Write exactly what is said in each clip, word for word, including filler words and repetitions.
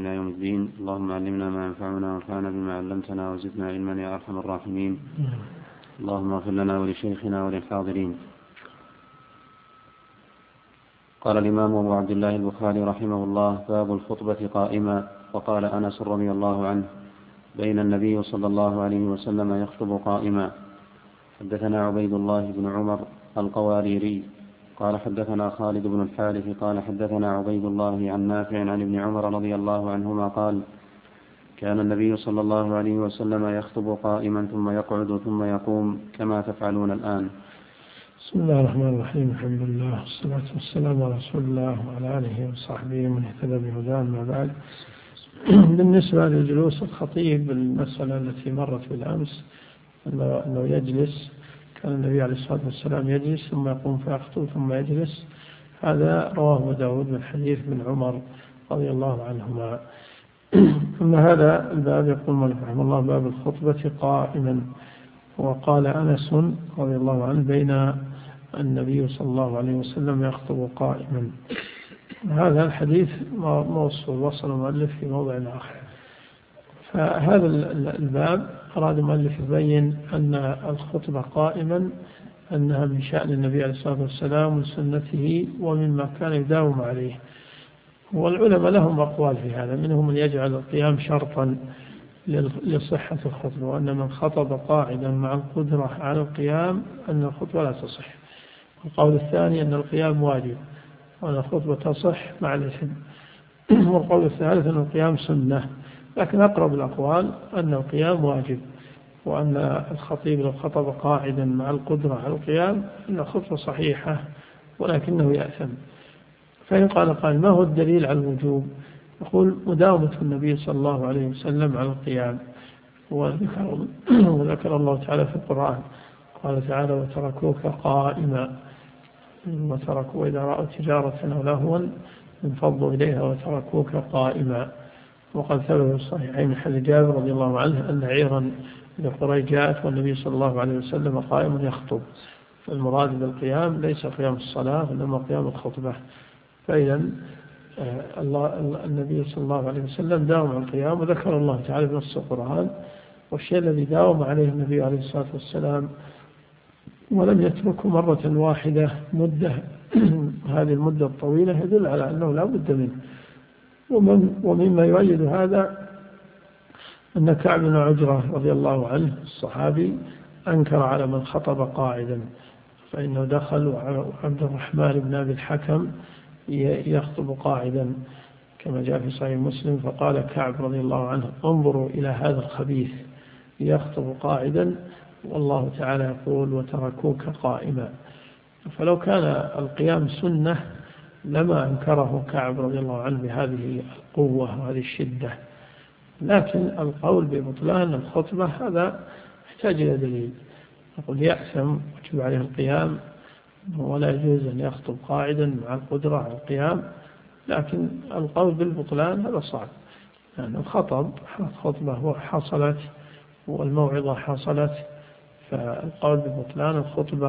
إلى يوم الدين. اللهم علمنا ما ينفعنا وانفعنا بما علمتنا وزدنا علما يا أرحم الراحمين. اللهم اغفر لنا ولشيخنا وللحاضرين. قال الإمام أبو عبد الله البخاري رحمه الله: باب الخطبة قائما. وقال أنس رضي الله عنه: بين النبي صلى الله عليه وسلم يخطب قائما. حدثنا عبيد الله بن عمر القواريري قال حدثنا خالد بن الحارث قال حدثنا عبيد الله عن نافع عن ابن عمر رضي الله عنهما قال: كان النبي صلى الله عليه وسلم يخطب قائما ثم يقعد ثم يقوم كما تفعلون الآن. بسم الله الرحمن الرحيم. الحمد لله والصلاة والسلام على رسول الله وعلى آله وصحبه من اهتدى بهداه. ما بعد، بالنسبة لجلوس الخطيب، المسألة التي مرت بالأمس أنه يجلس، كان النبي عليه الصلاة والسلام يجلس ثم يقوم فيخطب ثم يجلس. هذا رواه أبو داود من حديث ابن عمر رضي الله عنهما. ثم هذا الباب يقول مالك رحمه الله: باب الخطبة قائما. وقال أنس رضي الله عنه: بين النبي صلى الله عليه وسلم يخطب قائما. هذا الحديث موصول، وصل المؤلف في موضع آخر. فهذا الباب أراد المؤلف يبين أن الخطبة قائما أنها من شأن النبي عليه الصلاة والسلام وسنته ومما كان يداوم عليه. والعلماء لهم أقوال في هذا، منهم من يجعل القيام شرطا لصحة الخطبة، وأن من خطب قاعدا مع القدرة على القيام أن الخطبة لا تصح. القول الثاني أن القيام واجب وأن الخطبة تصح مع الإثم. والقول الثالث أن القيام سنة، لكن أقرب الأقوال أن القيام واجب، وأن الخطيب لو خطب قاعدا مع القدرة على القيام أن الخطبة صحيحة ولكنه يأثم. فإن قال قال: ما هو الدليل على الوجوب؟ يقول: مداومة النبي صلى الله عليه وسلم على القيام. وذكر, وذكر الله تعالى في القرآن، قال تعالى: وتركوك قائما، وتركوا إذا رأوا تجارة أو لهوا انفضوا إليها وتركوك قائما. وقد ثبت في الصحيحين من حديث جابر رضي الله عنه أن عيرا لقريش جاءت والنبي صلى الله عليه وسلم قائم يخطب. فالمراد بالقيام ليس قيام الصلاة إنما قيام الخطبة. فإذا الله النبي صلى الله عليه وسلم داوم على القيام، وذكر الله تعالى بنص القرآن. والشيء الذي داوم عليه النبي عليه الصلاة والسلام ولم يتركه مرة واحدة مدة هذه المدة الطويلة يدل على أنه لا بد منه. ومن ومما يؤيد هذا أن كعب بن عجرة رضي الله عنه الصحابي أنكر على من خطب قاعدا، فإنه دخل وعبد الرحمن بن أبي الحكم يخطب قاعدا كما جاء في صحيح مسلم. فقال كعب رضي الله عنه: انظروا إلى هذا الخبيث يخطب قاعدا والله تعالى يقول: وتركوك قائما. فلو كان القيام سنة لما أنكره كعب رضي الله عنه بهذه القوة وهذه الشدة. لكن القول ببطلان الخطبة هذا يحتاج إلى دليل. يقول: يأثم ويجب عليه القيام ولا يجوز أن يخطب قاعدا مع القدرة على القيام. لكن القول بالبطلان هذا صعب، لأنه يعني الخطب الخطبة حصلت والموعظة حصلت، فالقول ببطلان الخطبة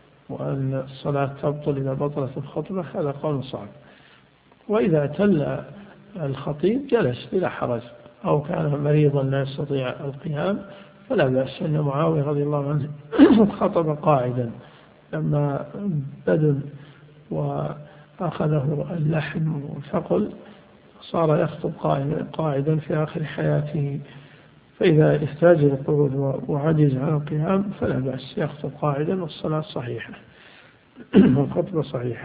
وأن الصلاة تبطل إذا بطلت الخطبة هذا قول صعب. وإذا اعتل الخطيب جلس بلا حرج، أو كان مريضا لا يستطيع القيام فلا بأس. أن معاوية رضي الله عنه خطب قاعدا لما بدل وأخذه اللحم وثقل صار يخطب قاعدا في آخر حياته. فإذا احتاج للقعود وعجز عن القيام فلا بأس، يخطب قاعدا والصلاة صحيحة والخطبة صحيحة.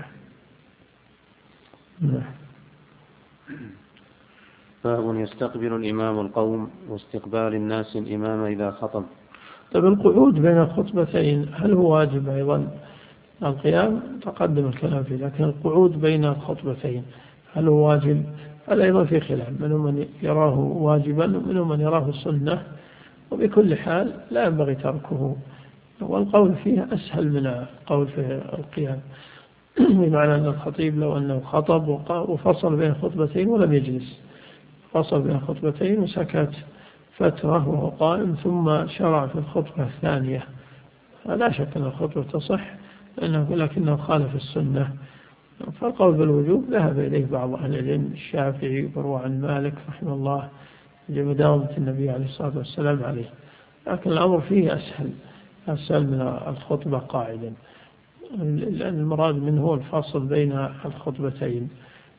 باب يستقبل الإمام القوم واستقبال الناس الإمام إذا خطب. طيب، القعود بين الخطبتين هل هو واجب أيضا؟ القيام تقدم الكلام فيه، لكن القعود بين الخطبتين هل هو واجب؟ هذا أيضا في خلاف، منهم من يراه واجبا ومنهم من يراه سنة، وبكل حال لا ينبغي تركه. والقول فيه أسهل من القول في القيام، بمعنى أن الخطيب لو أنه خطب وفصل بين خطبتين ولم يجلس، فصل بين خطبتين وسكت فترة وهو قائم ثم شرع في الخطبة الثانية، لا شك أن الخطبة تصح، لكنه خالف السنة فالقول بالوجوب ذهب إليه بعض أهل العلم، الشافعي وروى عن مالك رحمه الله لمداومة النبي عليه الصلاة والسلام عليه. لكن الأمر فيه أسهل أسهل من الخطبة قاعدا، لأن المراد منه هو الفاصل بين الخطبتين.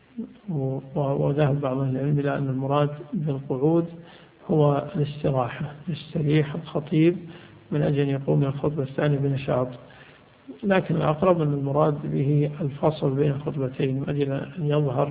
وذهب بعض أهل العلم إلى أن المراد بالقعود هو الاستراحة، يستريح الخطيب من أجل أن يقوم من الخطبة الثانية بنشاط. لكن الأقرب أن المراد به الفصل بين الخطبتين من أجل أن يظهر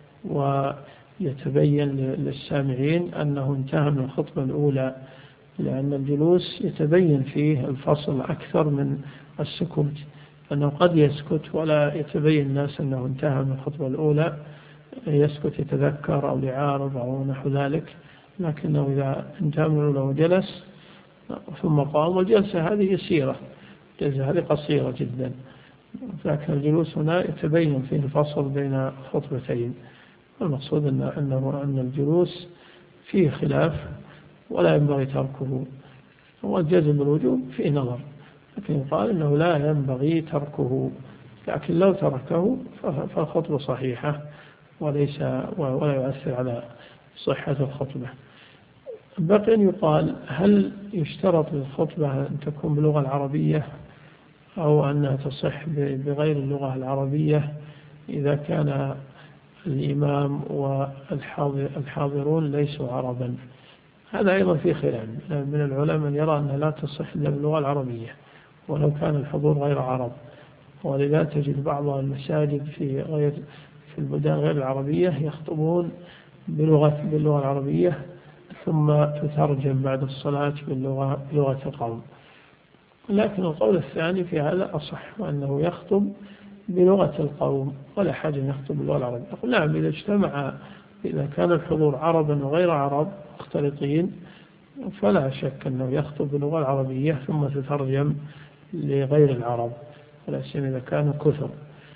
ويتبين للسامعين أنه انتهى من الخطبة الأولى، لأن الجلوس يتبين فيه الفصل أكثر من السكوت، أنه قد يسكت ولا يتبين الناس أنه انتهى من الخطبة الأولى، يسكت يتذكر أو يعارض أو نحو ذلك. لكنه إذا انتهى من الأولى وجلس ثم قام، والجلسة هذه يسيرة، الجلسة هذه قصيرة جدا، لكن الجلوس هنا يتبين فيه الفصل بين الخطبتين. المقصود أن أنه أن الجلوس فيه خلاف ولا ينبغي تركه، والجزم بالوجوب فيه نظر، لكن يقال أنه لا ينبغي تركه، لكن لو تركه فالخطبة صحيحة وليس ولا يؤثر على صحة الخطبة. بقي أن يقال هل يشترط للخطبة أن تكون باللغة العربية أو أنها تصح بغير اللغة العربية إذا كان الإمام والحاضرون ليسوا عربا؟ هذا أيضا في خلاف من العلماء، من يرى أنها لا تصح إلا باللغة العربية ولو كان الحضور غير عرب، ولذا تجد بعض المساجد في غير في البلدان غير العربية يخطبون بلغة باللغة العربية ثم تترجم بعد الصلاة باللغة بلغة القوم. لكن القول الثاني في هذا أصح، وأنه يخطب بلغة القوم ولا حاجة أن يخطب باللغة العربية. أقول نعم، إذا اجتمع إذا كان الحضور عربا وغير عرب مختلطين فلا شك أنه يخطب باللغة العربية ثم تترجم لغير العرب، ولا سيما إذا كان كثر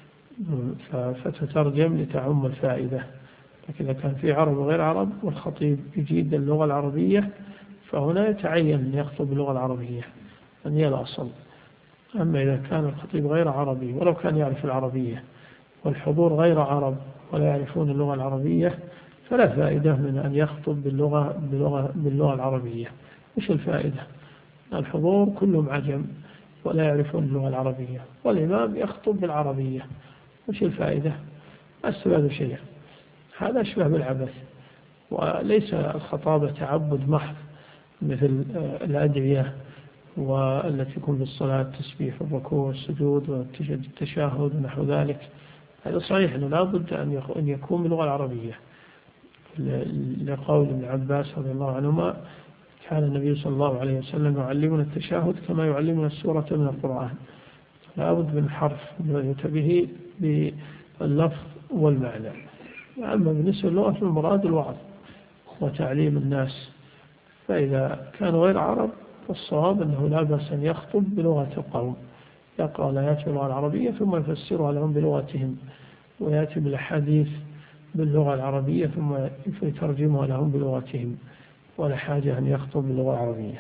فتترجم لتعم الفائدة. لكن إذا كان في عرب وغير عرب والخطيب يجيد اللغة العربية فهنا يتعين أن يخطب باللغة العربية، أن هي الأصل. أما إذا كان الخطيب غير عربي ولو كان يعرف العربية والحضور غير عرب ولا يعرفون اللغة العربية فلا فائدة من أن يخطب باللغة, باللغة, باللغة العربية. وش الفائدة؟ الحضور كلهم عجم ولا يعرفون اللغة العربية، والإمام يخطب بالعربية، وش الفائدة؟ أستفاد شيئا. هذا أشبه بالعبث، وليس الخطابة تعبد محض مثل الأدعية والتي تكون في الصلاة تسبيح الركوع والسجود والتشهد ونحو ذلك. هذا صحيح أنه لا بد أن يكون باللغة العربية، لقول ابن عباس رضي الله عنهما كان النبي صلى الله عليه وسلم يعلمنا التشهد كما يعلمنا السورة من القرآن، لا بد من حرف يتبه باللفظ والمعنى. أما بالنسبة للغة فالمراد الوعظ وتعليم الناس، فإذا كان غير عرب فالصواب أنه لا بأس أن يخطب بلغة القوم، يقرأ الآيات باللغة العربية ثم يفسرها لهم بلغتهم، ويأتي بالأحاديث باللغة العربية ثم يترجمها لهم بلغتهم، ولا حاجة أن يخطب باللغة العربية.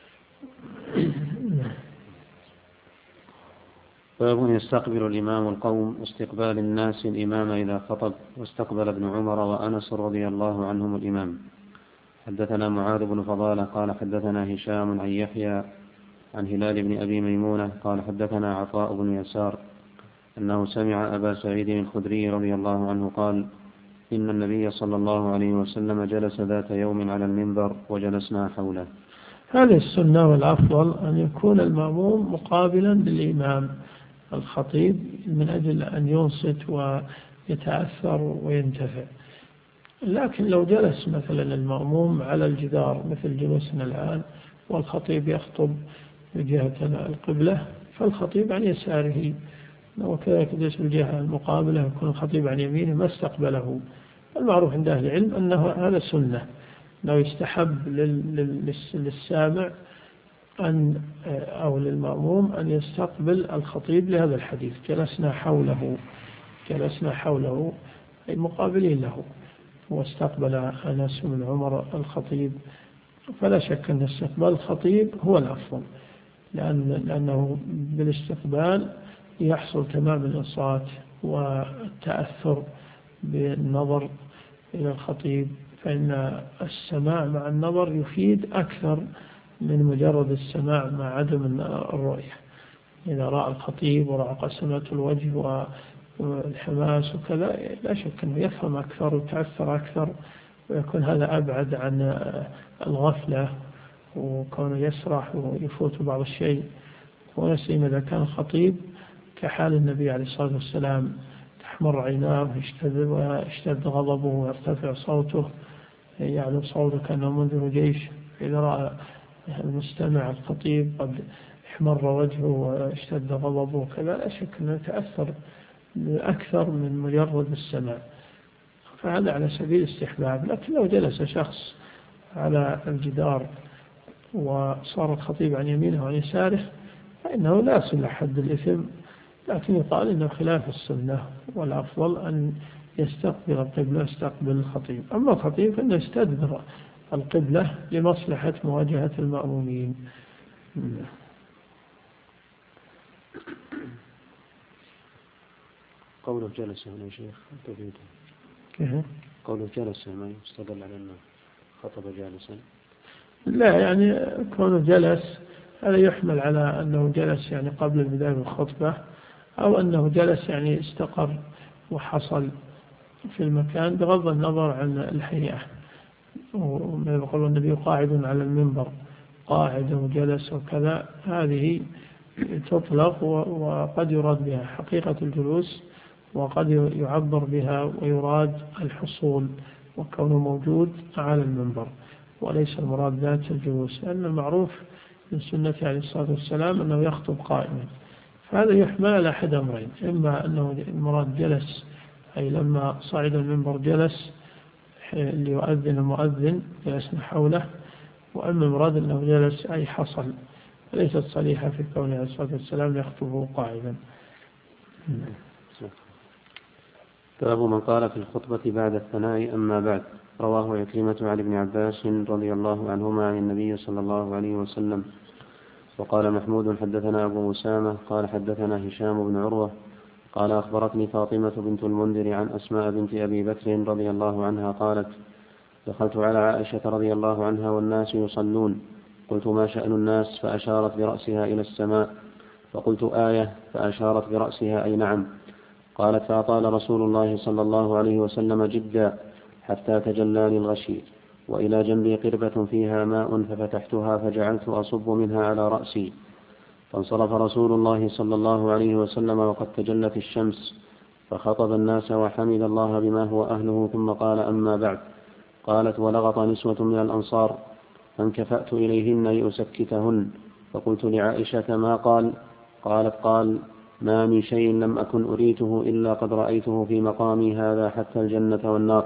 باب يستقبل الإمام القوم استقبال الناس الإمام إذا خطب، واستقبل ابن عمر وأنس رضي الله عنهم الإمام. حدثنا معاذ بن فضالة قال حدثنا هشام عن يحيى عن هلال بن أبي ميمونة قال حدثنا عطاء بن يسار أنه سمع أبا سعيد الخدري رضي الله عنه قال إن النبي صلى الله عليه وسلم جلس ذات يوم على المنبر وجلسنا حوله. هذه السنة والأفضل أن يكون المأموم مقابلا للإمام الخطيب من أجل أن ينصت ويتأثر وينتفع. لكن لو جلس مثلا المأموم على الجدار مثل جلوسنا الآن والخطيب يخطب بجهة القبلة فالخطيب عن يساره، وكذلك جلس بالجهة المقابلة يكون الخطيب عن يمينه ما استقبله. المعروف عند أهل العلم أنه هذا سنة، لو يستحب للسامع أن أو للمأموم أن يستقبل الخطيب لهذا الحديث جلسنا حوله جلسنا حوله أي مقابلين له، واستقبل أنس بن عمر الخطيب. فلا شك أن استقبال الخطيب هو الأفضل، لأن لأنه بالاستقبال يحصل تمام الإنصات والتأثر بالنظر إلى الخطيب، فإن السماع مع النظر يفيد أكثر من مجرد السماع مع عدم الرؤية. إذا رأى الخطيب ورأى قسمة الوجه والحماس وكذا لا شك أنه يفهم أكثر ويتأثر أكثر، ويكون هذا أبعد عن الغفلة وكونه يسرح ويفوت بعض الشيء. ونسيم إذا كان خطيب كحال النبي عليه الصلاة والسلام تحمر عيناه ويشتد غضبه ويرتفع صوته، يعني صوته كأنه منذر جيش. إذا رأى المستمع الخطيب قد احمر وجهه واشتد غضبه وكذا لا شك أنه يتأثر أكثر من مجرد السماع، فهذا على سبيل الاستحباب. لكن لو جلس شخص على الجدار وصار الخطيب عن يمينه وعن يساره فإنه لا يصل حد الإثم، لكن يقال إنه خلاف السنة، والأفضل أن يستقبل القبلة يستقبل الخطيب. أما الخطيب فإنه يستدبر القبلة لمصلحة مواجهة المأمومين. قوله جلس هنا يا شيخ تفيده كيف؟ قوله جلس ما يستدل على أنه خطب جالسا؟ لا، يعني كونه جلس هذا يحمل على أنه جلس يعني قبل البداية من الخطبة، أو أنه جلس يعني استقر وحصل في المكان بغض النظر عن الهيئة. ومن يقول النبي قاعد على المنبر قاعد وجلس وكذا، هذه تطلق وقد يراد بها حقيقة الجلوس، وقد يعبر بها ويراد الحصول وكونه موجود على المنبر، وليس المراد ذات الجلوس، لأن المعروف من سنة عليه الصلاة والسلام أنه يخطب قائما. فهذا يحمل على أحد أمرين: إما أنه المراد جلس أي لما صعد المنبر جلس ليؤذن المؤذن جلسنا حوله، وأما المراد أنه جلس أي حصل، ليست صريحة في كونه عليه الصلاة والسلام يخطبه قاعدا. باب من قال في الخطبة بعد الثناء أما بعد. رواه عكرمة عن ابن عباس رضي الله عنهما عن النبي صلى الله عليه وسلم. وقال محمود حدثنا أبو أسامة قال حدثنا هشام بن عروة قال أخبرتني فاطمة بنت المنذر عن أسماء بنت أبي بكر رضي الله عنها قالت: دخلت على عائشة رضي الله عنها والناس يصلون، قلت: ما شأن الناس؟ فأشارت برأسها إلى السماء، فقلت: آية، فأشارت برأسها أي نعم. قالت: فأطال رسول الله صلى الله عليه وسلم جدا حتى تجلى للغشي، وإلى جنبي قربة فيها ماء ففتحتها فجعلت أصب منها على رأسي، فانصرف رسول الله صلى الله عليه وسلم وقد تجلت الشمس، فخطب الناس وحمد الله بما هو أهله، ثم قال: أما بعد. قالت: ولغط نسوة من الأنصار فانكفأت إليهن لأسكتهن، فقلت لعائشة: ما قال؟ قالت: قال: ما من شيء لم أكن أريته إلا قد رأيته في مقامي هذا حتى الجنة والنار،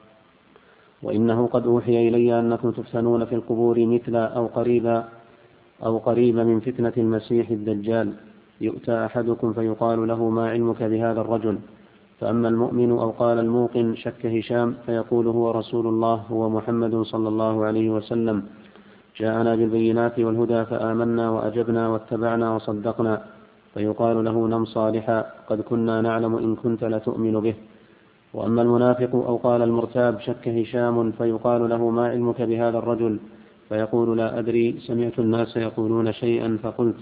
وإنه قد أوحي إلي أنكم تفتنون في القبور مثل أو قريبا أو قريبا من فتنة المسيح الدجال، يؤتى أحدكم فيقال له: ما علمك بهذا الرجل؟ فأما المؤمن أو قال الموقن شك هشام فيقول: هو رسول الله، هو محمد صلى الله عليه وسلم، جاءنا بالبينات والهدى فآمنا وأجبنا واتبعنا وصدقنا، فيقال له: نم صالحا، قد كنا نعلم إن كنت لتؤمن به. وأما المنافق أو قال المرتاب شك هشام فيقال له: ما علمك بهذا الرجل؟ فيقول: لا أدري، سمعت الناس يقولون شيئا فقلت.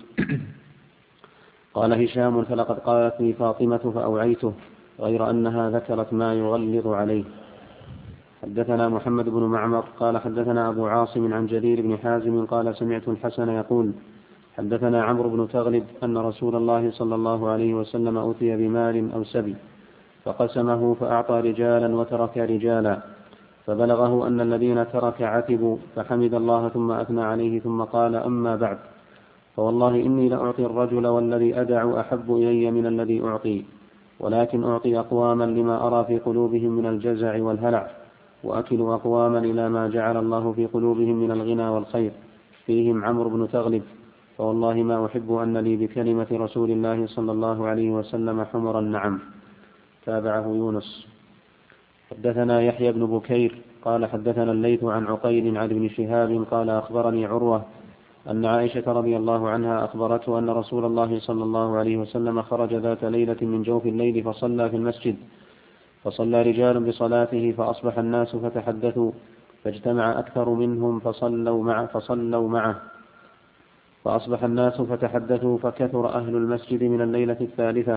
قال هشام: فلقد قالت لي فاطمة فأوعيته، غير أنها ذكرت ما يغلظ عليه. حدثنا محمد بن معمر قال حدثنا أبو عاصم عن جرير بن حازم قال: سمعت الحسن يقول: حدثنا عمرو بن تغلب أن رسول الله صلى الله عليه وسلم أتي بمال أو سبي فقسمه فأعطى رجالا وترك رجالا، فبلغه أن الذين ترك عتبوا، فحمد الله ثم أثنى عليه ثم قال: أما بعد، فوالله إني لأعطي الرجل والذي أدع أحب إلي من الذي أعطي، ولكن أعطي أقواما لما أرى في قلوبهم من الجزع والهلع، وأكل أقواما إلى ما جعل الله في قلوبهم من الغنى والخير، فيهم عمرو بن تغلب، فوالله ما أحب أن لي بكلمة رسول الله صلى الله عليه وسلم حمر النعم. تابعه يونس. حدثنا يحيى بن بكير قال حدثنا الليث عن عقيل عن ابن شهاب قال: أخبرني عروة أن عائشة رضي الله عنها أخبرته أن رسول الله صلى الله عليه وسلم خرج ذات ليلة من جوف الليل فصلى في المسجد، فصلى رجال بصلاته فأصبح الناس فتحدثوا، فاجتمع أكثر منهم فصلوا معه, فصلوا معه فأصبح الناس فتحدثوا، فكثر أهل المسجد من الليلة الثالثة،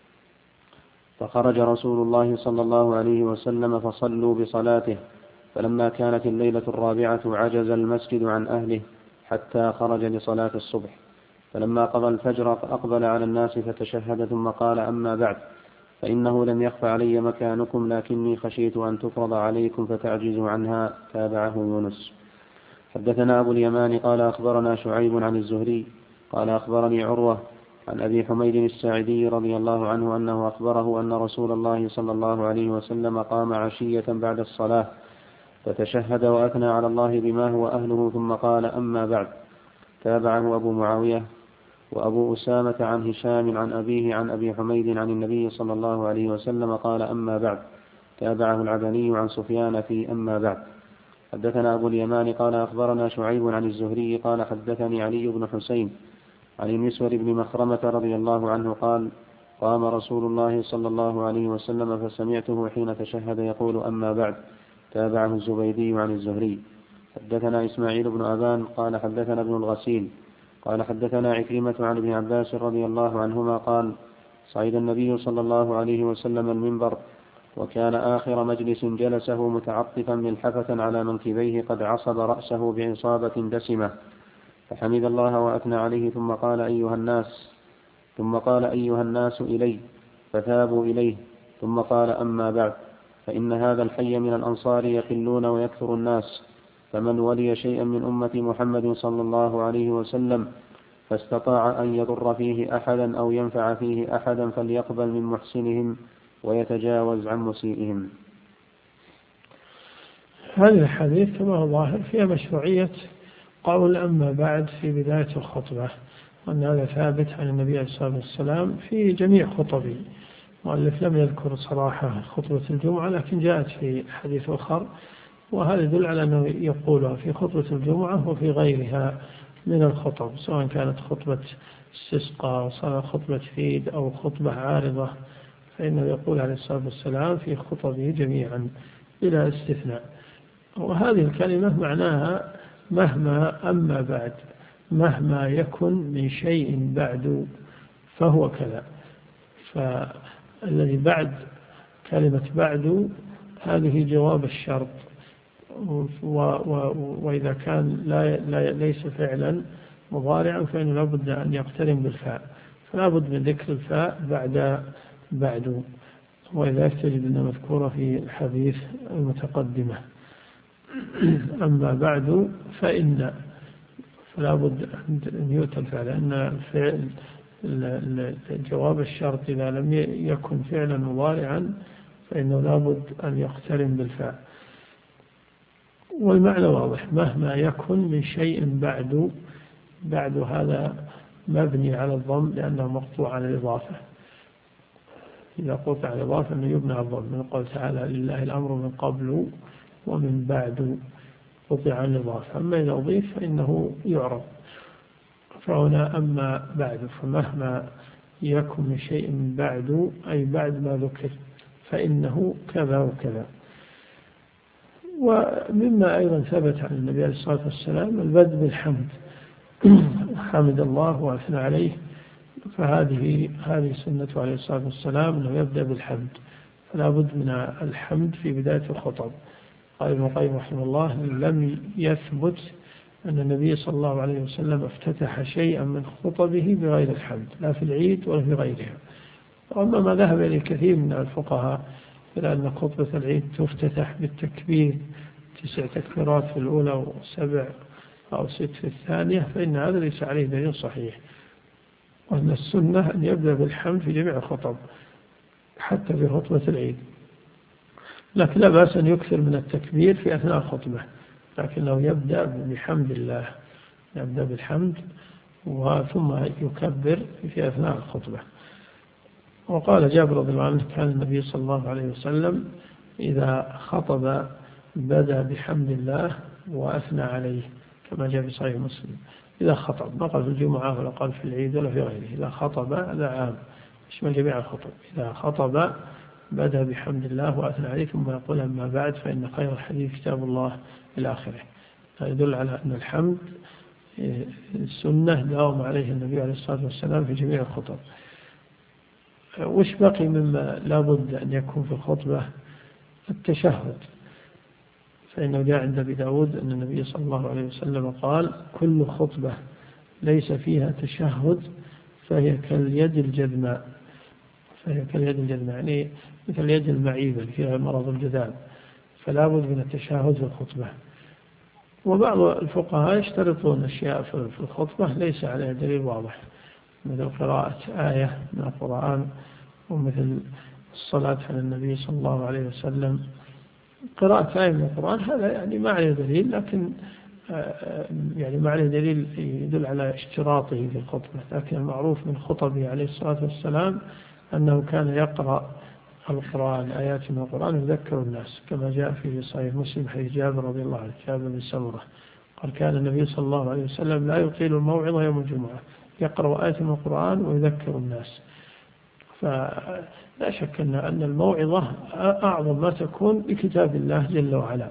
فخرج رسول الله صلى الله عليه وسلم فصلوا بصلاته، فلما كانت الليلة الرابعة عجز المسجد عن أهله حتى خرج لصلاة الصبح، فلما قضى الفجر أقبل على الناس فتشهد ثم قال: أما بعد، فإنه لم يخف علي مكانكم، لكني خشيت أن تفرض عليكم فتعجزوا عنها. تابعه يونس. حدثنا أبو اليمان قال أخبرنا شعيب عن الزهري قال أخبرني عروة عن أبي حميد الساعدي رضي الله عنه أنه أخبره أن رسول الله صلى الله عليه وسلم قام عشية بعد الصلاة فتشهد وأثنى على الله بما هو أهله ثم قال: أما بعد. تابعه أبو معاوية وأبو أسامة عن هشام عن أبيه عن أبي حميد عن النبي صلى الله عليه وسلم قال: أما بعد. تابعه العبني عن سفيان في أما بعد. حدثنا أبو اليمان قال أخبرنا شعيب عن الزهري قال حدثني علي بن حسين عن المسور بن مخرمة رضي الله عنه قال: قام رسول الله صلى الله عليه وسلم فسمعته حين تشهد يقول: أما بعد. تابعه الزبيدي عن الزهري. حدثنا إسماعيل بن أبان قال حدثنا ابن الغسيل قال حدثنا عكرمة عن ابن عباس رضي الله عنهما قال: صعد النبي صلى الله عليه وسلم المنبر، وكان آخر مجلس جلسه متعطفا ملحفة على منكبيه قد عصب رأسه بعصابة دسمة، فحمد الله وأثنى عليه ثم قال: أيها الناس ثم قال أيها الناس إلي، فثابوا إليه، ثم قال: أما بعد، فإن هذا الحي من الأنصار يقلون ويكثر الناس، فمن ولي شيئا من أمة محمد صلى الله عليه وسلم فاستطاع أن يضر فيه أحدا أو ينفع فيه أحدا فليقبل من محسنهم ويتجاوز عن مسيئهم. هذه الحديث كما هو ظاهر فيها مشروعية قول أما بعد في بداية الخطبة، وأن هذا ثابت عن النبي عليه الصلاة والسلام في جميع خطبه. مؤلف لم يذكر صراحة خطبة الجمعة، لكن جاءت في حديث آخر، وهذا يدل على أنه يقولها في خطبة الجمعة وفي غيرها من الخطب، سواء كانت خطبة استسقاء أو خطبة عيد أو خطبة عارضة، فإنه يقول عليه الصلاة والسلام في خطبه جميعا بلا استثناء. وهذه الكلمة معناها مهما أما بعد، مهما يكن من شيء بعد فهو كذا. فالذي بعد كلمة بعد هذه جواب الشرط، وإذا كان لا لا ليس فعلا مضارعا فإنه لابد أن يقترن بالفاء، فلا بد من ذكر الفاء بعد بعد، وإذا تجد أنها مذكورة في الحديث المتقدمة. أما بعد فإن فلا بد أن يؤتى الفعل، لأن الفعل جواب الشرط إذا لم يكن فعلا مضارعا فإنه لا بد أن يقترن بالفاء. والمعنى واضح، مهما يكن من شيء بعد، بعد هذا مبني على الضم لأنه مقطوع على الإضافة. إذا قطع على الإضافة أنه يبنى على الضم، من قول تعالى: لله الأمر من قبل ومن بعد، قطع على الإضافة. أما إذا أضيف فإنه يعرب. فهنا أما بعد، فمهما يكن من شيء بعد أي بعد ما ذكر فإنه كذا وكذا. ومما أيضا ثبت عن النبي عليه الصلاة والسلام البدء بالحمد، حمد الله وأثنى عليه، فهذه هذه سنة عليه الصلاة والسلام أنه يبدأ بالحمد، فلا بد من الحمد في بداية الخطب. قال ابن القيم رحمه الله: لم يثبت أن النبي صلى الله عليه وسلم افتتح شيئا من خطبه بغير الحمد، لا في العيد ولا في غيرها. وأما ما ذهب إليه كثير من الفقهاء إلى أن خطبة العيد تفتتح بالتكبير، تسع تكبيرات في الأولى وسبع أو ست في الثانية، فإن هذا ليس عليه دليل صحيح، وأن السنة أن يبدأ بالحمد في جميع الخطب حتى في خطبة العيد. لكن لا بأس أن يكثر من التكبير في أثناء الخطبة، لكنه يبدأ بحمد الله، يبدأ بالحمد وثم يكبر في أثناء الخطبة. وقال جابر رضي الله عنه: كان النبي صلى الله عليه وسلم إذا خطب بدأ بحمد الله وأثنى عليه، كما جاء في صحيح مسلم. إذا خطب، ما قال في الجمعة ولا قال في العيد ولا في غيره. إذا خطب هذا عام يشمل جميع الخطب. إذا خطب بدأ بحمد الله وأثنى عليه ثم يقول أما بعد فإن خير الحديث كتاب الله إلى آخره. هذا يدل على أن الحمد السنة داوم عليه النبي عليه الصلاة والسلام في جميع الخطب. وش بقي مما لابد أن يكون في الخطبة؟ التشهد، فإنه جاء عند أبي داود أن النبي صلى الله عليه وسلم قال كل خطبة ليس فيها تشهد فهي كاليد الجذماء، فهي كاليد الجذماء يعني مثل اليد المعيبة اللي فيها مرض الجذام، فلا بد من التشهد في الخطبة. وبعض الفقهاء يشترطون أشياء في الخطبة ليس عليها دليل واضح، مثل قراءة آية من القرآن، ومثل الصلاة على النبي صلى الله عليه وسلم. قراءة آية من القرآن هذا يعني ما عليه دليل، لكن يعني ما عليه دليل يدل على اشتراطه في الخطبة. لكن المعروف من خطبه عليه الصلاة والسلام أنه كان يقرأ القرآن، آيات من القرآن، يذكر الناس، كما جاء في صحيح مسلم حديث جابر رضي الله عنه، جابر بن سمرة قال كان النبي صلى الله عليه وسلم لا يطيل الموعظة يوم الجمعة، يقرأ آيات من القرآن ويذكر الناس. فلا شك أن الموعظة أعظم ما تكون بكتاب الله جل وعلا.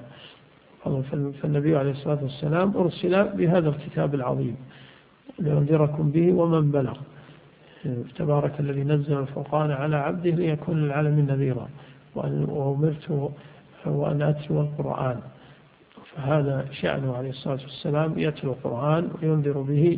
فالنبي عليه الصلاة والسلام أرسل بهذا الكتاب العظيم لينذركم به ومن بلغ. تبارك الذي نزل الفرقان على عبده ليكون للعالمين نذيرا، وأمرت وأن أتلو القرآن. فهذا شأنه عليه الصلاة والسلام، يتلو القرآن وينذر به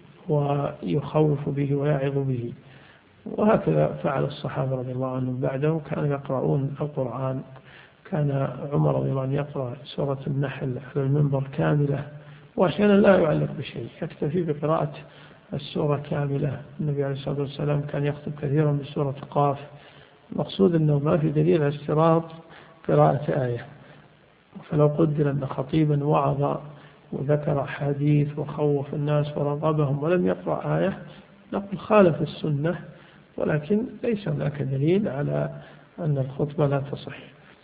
ويخوف به ويعظ به. وهكذا فعل الصحابة رضي الله عنهم بعده، كانوا يقرؤون القرآن. كان عمر رضي الله عنه يقرأ سورة النحل على المنبر كاملة، وأحيانا لا يعلق بشيء، يكتفي بقراءة السورة كاملة. النبي عليه الصلاة والسلام كان يخطب كثيرا بسورة قاف. المقصود أنه ما في دليل على اشتراط قراءة آية. فلو قدر أن خطيبا وعظ وذكر حديث وخوف الناس ورغبهم ولم يقرأ آية نقول خالف السنة، ولكن ليس هناك دليل على أن الخطبة لا تصح.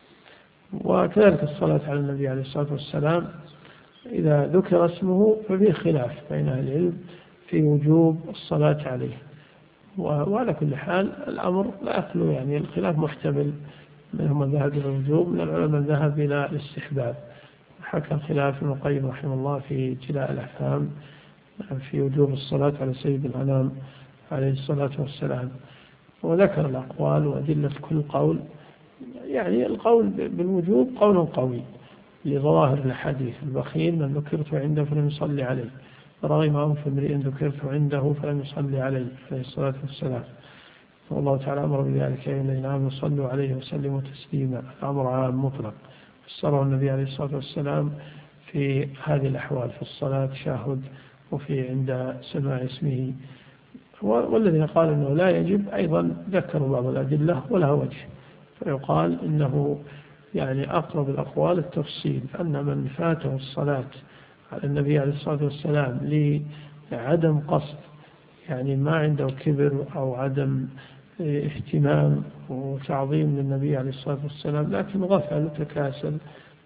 وكذلك الصلاة على النبي عليه الصلاة والسلام إذا ذكر اسمه ففيه خلاف بين أهل العلم في وجوب الصلاة عليه. وعلى كل حال الأمر لا أخلو، يعني الخلاف محتمل، منهم من ذهب إلى الوجوب، من العلماء من ذهب إلى الاستحباب. حكى الخلاف ابن القيم رحمه الله في جلاء الأفهام في وجوب الصلاة على سيد الأنام عليه الصلاة والسلام، وذكر الأقوال وأدلة كل قول. يعني القول بالوجوب قول قوي لظواهر الحديث: البخيل من ذكرت عنده فلم يصلي عليه، رغم أنف امرئ ذكرت عنده فلم يصلي عليه عليه الصلاة والسلام. والله تعالى أمر بذلك: يا أيها الذين آمنوا صلوا عليه وسلموا تسليما. الأمر عام مطلق، فسره النبي عليه الصلاة والسلام في هذه الأحوال: في الصلاة تشهد، وفي عند سماع اسمه. والذين قالوا أنه لا يجب أيضا ذكروا بعض الأدلة ولها وجه، فيقال إنه يعني أقرب الأقوال التفصيل، أن من فاته الصلاة على النبي عليه الصلاة والسلام لعدم قصد، يعني ما عنده كبر أو عدم اهتمام وتعظيم للنبي عليه الصلاة والسلام، لكن غفل وتكاسل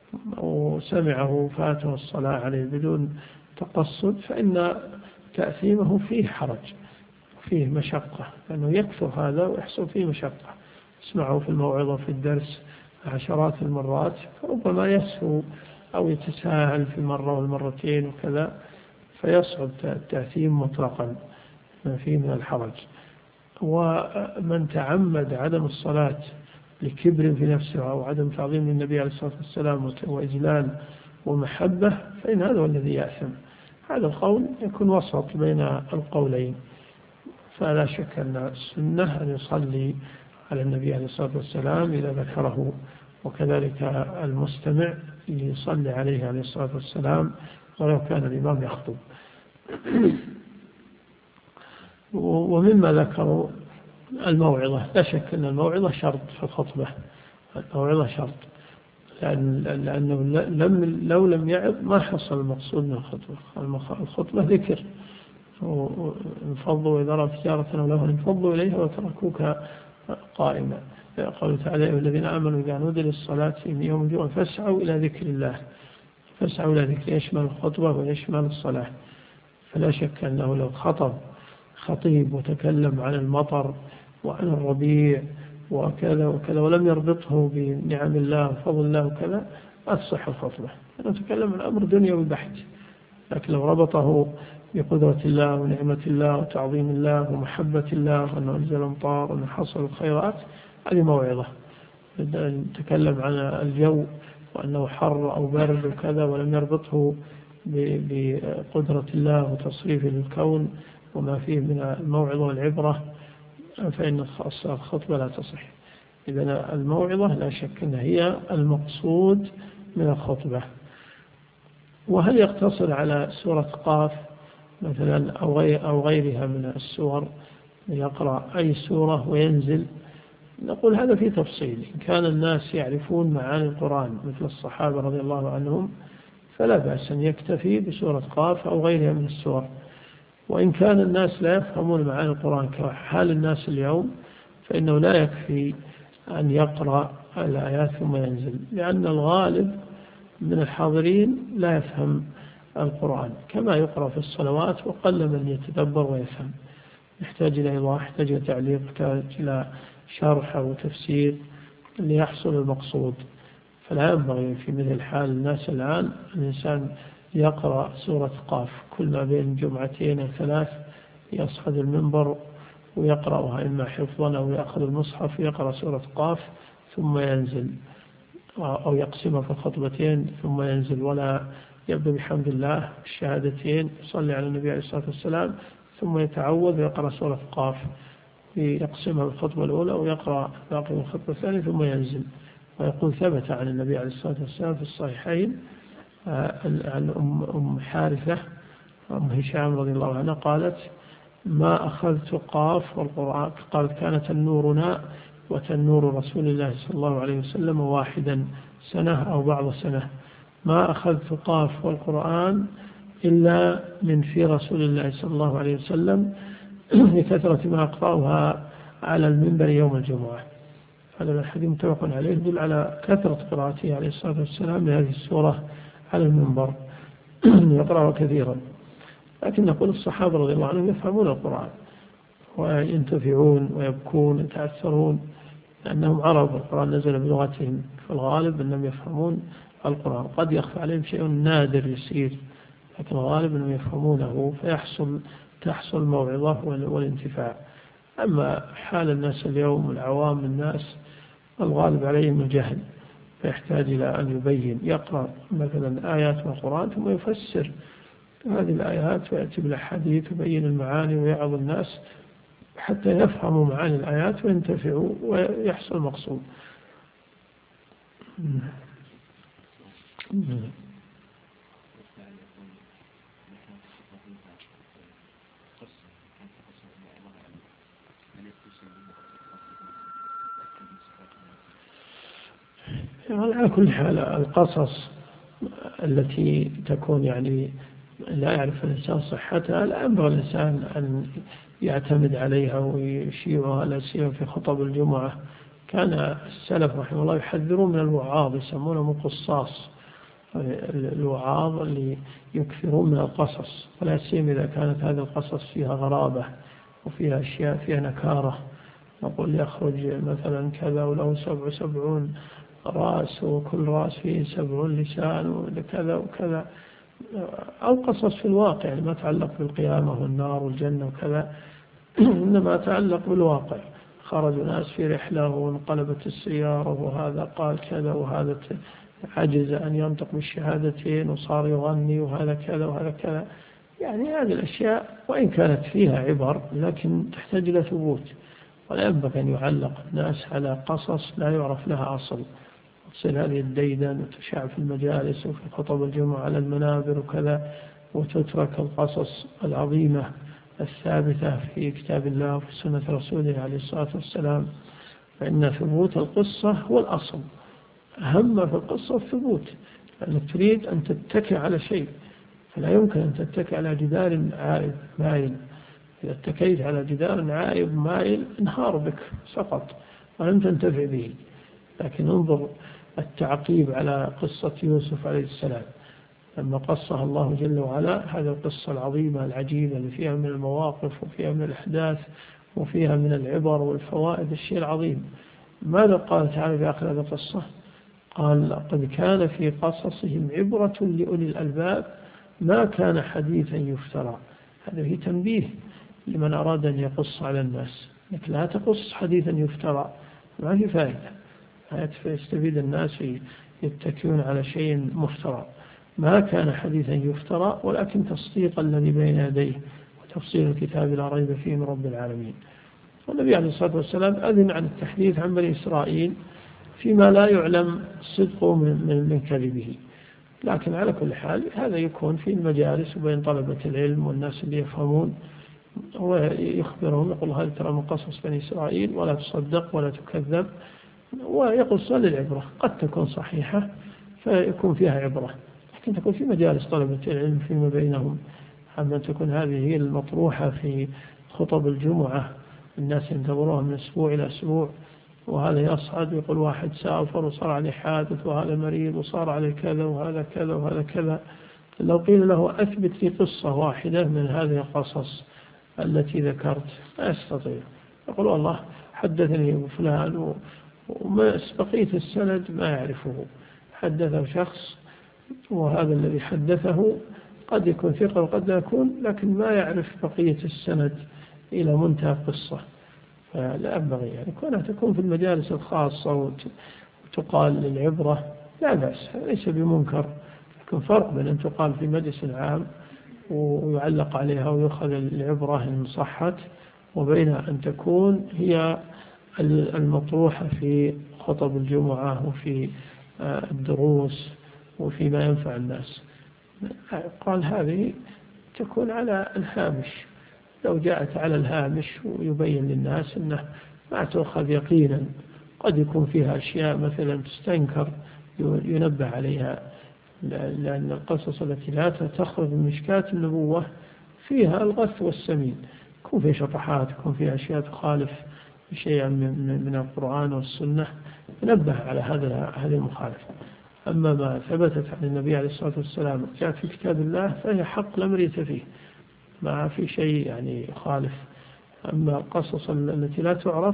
وسمعه فاته الصلاة عليه بدون تقصد، فإن تأثيمه فيه حرج، فيه مشقة، لأنه يكثر هذا ويحصل فيه مشقة. اسمعه في الموعظة في الدرس عشرات المرات، فربما يسهو أو يتساهل في مرة والمرتين وكذا، فيصعب التأثيم مطلقا ما فيه من الحرج. ومن تعمد عدم الصلاة لكبر في نفسه أو عدم تعظيم للنبي عليه الصلاة والسلام وإجلال ومحبة، فإن هذا هو الذي يأثم. هذا القول يكون وسط بين القولين، فلا شك أن السنة أن يصلي على النبي عليه الصلاة والسلام إذا ذكره، وكذلك المستمع يصلي عليه عليه الصلاة والسلام ولو كان الإمام يخطب. ومما ذكروا الموعظة، لا شك أن الموعظة شرط في الخطبة، الموعظة شرط، لأن لأنه لم لو لم يعظ ما حصل المقصود من الخطبة. الخطبة ذكر، انفضوا إذا رأوا تجارة أو لهوا انفضوا إليها وتركوك قائما. قال تعالى: الذين آمنوا إذا نودي للصلاة من يوم الجمعة فاسعوا إلى ذكر الله. فاسعوا إلى ذكر يشمل الخطبة ويشمل الصلاة. فلا شك أنه لو خطب خطيب وتكلم عن المطر وعن الربيع وكذا وكذا ولم يربطه بنعم الله وفضل الله وكذا ما تصح الخطبة، أنا أتكلم عن أمر دنيوي بحت. لكن لو ربطه بقدرة الله ونعمة الله وتعظيم الله ومحبة الله وأنه أنزل الأمطار وأنه حصل الخيرات، هذه موعظة. تكلم عن الجو وأنه حر أو برد وكذا ولم يربطه بقدرة الله وتصريف الكون وما فيه من الموعظة والعبرة، فإن الخطبة لا تصح. إذن الموعظة لا شك أنها هي المقصود من الخطبة. وهل يقتصر على سورة قاف مثلا أو غيرها من السور، يقرأ أي سورة وينزل؟ نقول هذا في تفصيل. إن كان الناس يعرفون معاني القرآن مثل الصحابة رضي الله عنهم فلا بأس أن يكتفي بسورة قاف أو غيرها من السور. وإن كان الناس لا يفهمون معاني القرآن كحال الناس اليوم فإنه لا يكفي أن يقرأ الآيات ثم ينزل، لأن الغالب من الحاضرين لا يفهم القرآن كما يقرأ في الصلوات، وقل من يتدبر ويفهم، يحتاج إلى إيضاح، يحتاج إلى تعليق، يحتاج إلى شرح أو تفسير ليحصل المقصود. فلا ينبغي في مثل حال الناس الآن الإنسان يقرأ سورة قاف كل ما بين جمعتين أو ثلاث، يصعد المنبر ويقرأها إما حفظا أو يأخذ المصحف ويقرأ سورة قاف ثم ينزل، أو يقسمها في الخطبتين ثم ينزل، ولا يبدأ بحمد الله الشهادتين يصلي على النبي عليه الصلاة والسلام ثم يتعوذ ويقرأ سورة قاف، يقسمها بالخطبة الأولى ويقرأ باقي الخطبة الثانية ثم ينزل. ويقول ثبت عن النبي عليه الصلاة والسلام في الصحيحين عن أم حارثة أم هشام رضي الله عنها قالت: ما أخذت قاف والقرآن، قالت: كانت تنورنا وتنور رسول الله صلى الله عليه وسلم واحدا سنة أو بعض سنة، ما أخذت قاف والقرآن إلا من في رسول الله صلى الله عليه وسلم لكثرة ما أقرأها على المنبر يوم الجمعة. هذا الحديث متفق عليه يدل على كثرة قراءته عليه الصلاة والسلام لهذه السورة على المنبر يقرأها كثيرا. لكن نقول الصحابة رضي الله عنهم يفهمون القرآن وينتفعون ويبكون ويتأثرون لأنهم عرب، القرآن نزل بلغتهم، فالغالب أنهم يفهمون القرآن. قد يخفى عليهم شيء نادر يسير، لكن الغالب أنهم يفهمونه فيحصل تحصل موعظة والانتفاع. أما حال الناس اليوم والعوام الناس الغالب عليهم الجهل، فيحتاج إلى أن يبين، يقرأ مثلا آيات من القرآن ثم يفسر هذه الآيات ويأتي بالأحاديث ويبين المعاني ويعظ الناس حتى يفهموا معاني الآيات وينتفعوا ويحصل مقصود. على كل حال القصص التي تكون يعني لا يعرف الإنسان صحتها لا ينبغي الإنسان أن يعتمد عليها ويشيعها، لا سيما في خطب الجمعة. كان السلف رحمه الله يحذرون من الوعاظ، يسمونه قصاص، الوعاظ اللي يكثرون من القصص، ولا سيما إذا كانت هذه القصص فيها غرابة وفيها أشياء فيها نكارة. نقول يخرج مثلا كذا وله سبع سبعون رأس وكل رأس فيه سبعون لسان وكذا وكذا، أو قصص في الواقع يعني ما تعلق بالقيامة والنار والجنة وكذا، إنما تعلق بالواقع. خرج ناس في رحلة وانقلبت السيارة وهذا قال كذا وهذا عجز أن ينطق بالشهادتين وصار يغني وهذا كذا وهذا كذا. يعني هذه الأشياء وإن كانت فيها عبر لكن تحتاج إلى ثبوت، ولا ينبغي أن يعلق الناس على قصص لا يعرف لها أصل، تصير هذه الديدن وتشاع في المجالس وفي خطب الجمعة على المنابر وكذا، وتترك القصص العظيمة الثابتة في كتاب الله وفي سنة رسوله عليه الصلاة والسلام. فإن ثبوت القصة هو الأصل، أهم في القصة الثبوت، لأنك تريد أن تتكي على شيء، فلا يمكن أن تتكي على جدار عائب مائل. إذا اتكيت على جدار عائب مائل انهار بك، سقط ولم تنتفع به. لكن انظر التعقيب على قصة يوسف عليه السلام، لما قصها الله جل وعلا هذه القصة العظيمة العجيبة اللي فيها من المواقف وفيها من الأحداث وفيها من العبر والفوائد الشيء العظيم. ماذا قال تعالى في آخر هذه القصة؟ قال لقد كان في قصصهم عبرة لأولي الألباب ما كان حديثا يفترى. هذا فيه تنبيه لمن أراد أن يقص على الناس، لكن لا تقص حديثا يفترى، ما في فائدة، يستفيد الناس يتكئون على شيء مفترى. ما كان حديثا يفترى ولكن تصديق الذي بين يديه وتفصيل الكتاب لا ريب فيه من رب العالمين. والنبي عليه الصلاة والسلام أذن عن التحديث عن بني إسرائيل فيما لا يعلم صدقه من, من كذبه، لكن على كل حال هذا يكون في المجالس وبين طلبة العلم والناس اللي يفهمون، ويخبرهم يقول هذا ترى من قصص بني إسرائيل ولا تصدق ولا تكذب، ويقص للعبرة، قد تكون صحيحة فيكون فيها عبرة، لكن تكون في مجالس طلبة العلم فيما بينهم. أما تكون هذه هي المطروحة في خطب الجمعة الناس ينتظروها من أسبوع إلى أسبوع، وهذا يصعد ويقول واحد سافر وصار عليه حادث وهذا مريض وصار عليه كذا وهذا كذا وهذا كذا. لو قيل له أثبت لي قصة واحدة من هذه القصص التي ذكرت لا يستطيع، يقول والله حدثني فلان وما بقية السند ما يعرفه، حدثه شخص وهذا الذي حدثه قد يكون ثقة وقد لا يكون، لكن ما يعرف بقية السند إلى منتهى القصة. فلا ينبغي يعني كونها تكون في المجالس الخاصة وتقال للعبرة لا بأس، ليس بمنكر، لكن فرق بين أن تقال في مجلس عام ويعلق عليها ويأخذ العبرة إن صحت، وبين أن تكون هي المطروحة في خطب الجمعة وفي الدروس وفيما ينفع الناس. قال هذه تكون على الهامش، لو جاءت على الهامش ويبين للناس أنه ما تأخذ يقينا، قد يكون فيها أشياء مثلا تستنكر ينبه عليها، لأن القصص التي لا تخرج من مشكات النبوة فيها الغث والسمين، يكون فيها شطحات، يكون فيها أشياء تخالف شيئا من, من القرآن والسنة، ينبه على هذا هذه المخالفة. أما ما ثبتت عن النبي عليه الصلاة والسلام جاءت في كتاب الله فهي حق لا مرية فيه، ما في شيء يعني خالف. أما القصص التي لا تعرف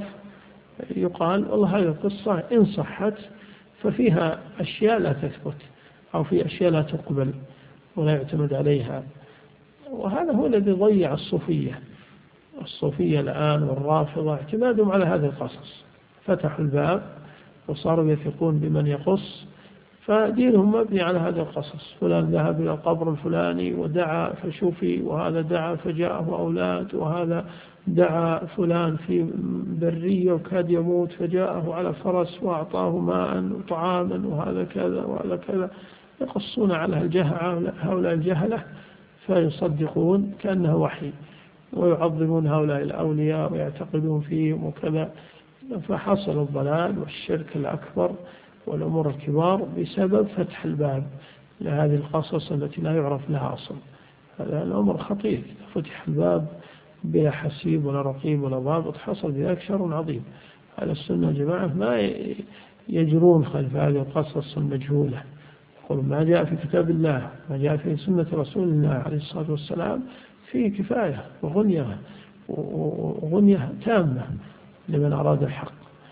يقال والله هذه القصة إن صحت ففيها أشياء لا تثبت أو في أشياء لا تقبل ولا يعتمد عليها، وهذا هو الذي ضيع الصوفية. الصوفية الآن والرافضة اعتمادهم على هذه القصص، فتحوا الباب وصاروا يثقون بمن يقص، فدينهم مبني على هذا القصص. فلان ذهب إلى القبر الفلاني ودعا فشفي، وهذا دعا فجاءه أولاد، وهذا دعا فلان في برية وكاد يموت فجاءه على فرس وأعطاه ماء وطعاما، وهذا كذا وهذا كذا. يقصون على الجهل هؤلاء الجهلة فيصدقون كأنه وحي، ويعظمون هؤلاء الأولياء ويعتقدون فيهم وكذا. فحصل الضلال والشرك الأكبر والأمور الكبار بسبب فتح الباب لهذه القصص التي لا يعرف لها أصل. هذا الأمر خطير، فتح الباب بلا حسيب ولا رقيب ولا ضابط حصل بذلك شر عظيم. على السنة الجماعة ما يجرون خلف هذه القصص المجهولة، يقول ما جاء في كتاب الله ما جاء في سنة رسول الله عليه الصلاة والسلام فيه كفاية وغنية وغنية تامة لمن أراد الحق.